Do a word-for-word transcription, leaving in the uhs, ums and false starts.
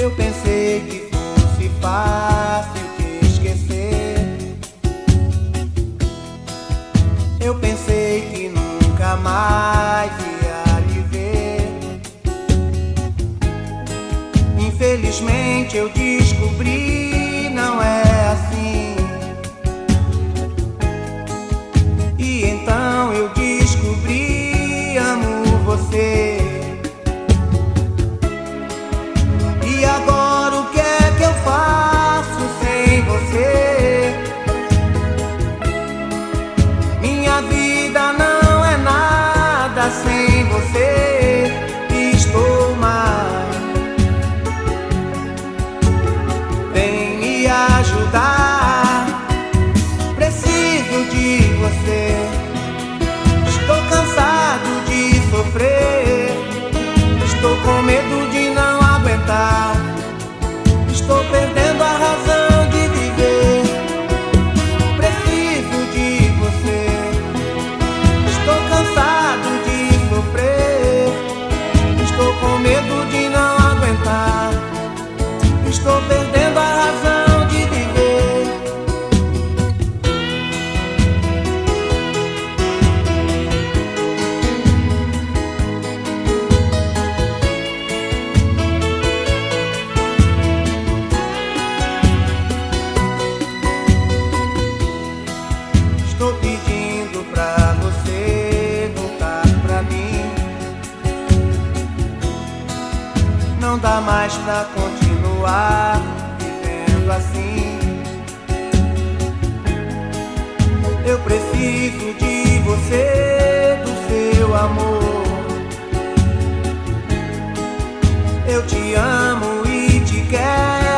Eu pensei que fosse fácil te esquecer. Eu pensei que nunca mais ia lhe ver. Infelizmente eu descobri, não é assim. E então eu descobri, amo você. E agora o que é que eu faço sem você? Minha vida não é nada sem você. Estou mal. Vem me ajudar. Preciso de você. Estou cansado de sofrer. Estou com medo de não aguentar. Estou perdendo a razão de viver. Preciso de você. Estou cansado de sofrer. Estou com medo de não aguentar. Estou perdendo a razão de viver. Estou pedindo pra você voltar pra mim. Não dá mais pra continuar vivendo assim. Eu preciso de você, do seu amor. Eu te amo e te quero.